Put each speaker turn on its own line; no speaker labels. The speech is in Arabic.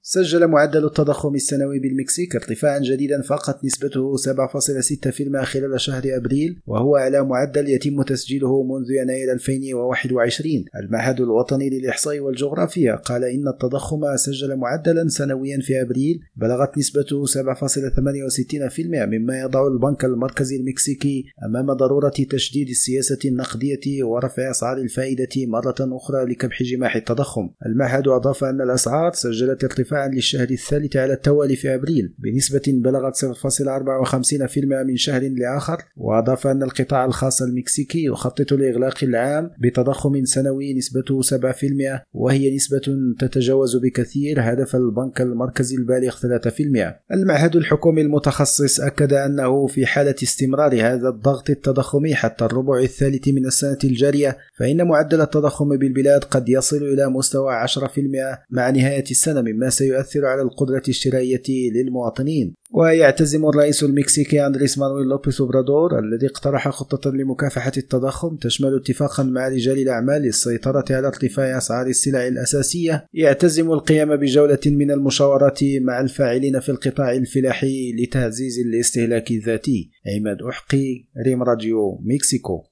سجل معدل التضخم السنوي بالمكسيك ارتفاعا جديدا فاقت نسبته 7.6% خلال شهر أبريل، وهو أعلى معدل يتم تسجيله منذ يناير 2021. المعهد الوطني للإحصاء والجغرافيا قال إن التضخم سجل معدلا سنويا في أبريل بلغت نسبته 7.68%، مما يضع البنك المركزي المكسيكي أمام ضرورة تشديد السياسة النقدية ورفع أسعار الفائدة مرة أخرى لكبح جماح التضخم. المعهد أضاف أن الأسعار سجلت ارتفاعا للشهر الثالث على التوالي في أبريل بنسبة بلغت 0.54% من شهر لآخر، وأضاف أن القطاع الخاص المكسيكي يخطط لإغلاق العام بتضخم سنوي نسبته 7%، وهي نسبة تتجاوز بكثير هدف البنك المركزي البالغ 3%. المعهد الحكومي المتخصص أكد أنه في حالة استمرار هذا الضغط التضخمي حتى الربع الثالث من السنة الجارية، فإن معدل التضخم بالبلاد قد يصل إلى مستوى 10% مع نهاية السنة، مما سيؤثر على القدرة الشرائية للمواطنين. ويعتزم الرئيس المكسيكي أندريس مانويل لوبيز أوبرادور الذي اقترح خطة لمكافحة التضخم تشمل اتفاقا مع رجال الأعمال للسيطرة على ارتفاع أسعار السلع الأساسية، يعتزم القيام بجولة من المشاورات مع الفاعلين في القطاع الفلاحي لتعزيز الاستهلاك الذاتي. عماد أحقي، ريم راديو مكسيكو.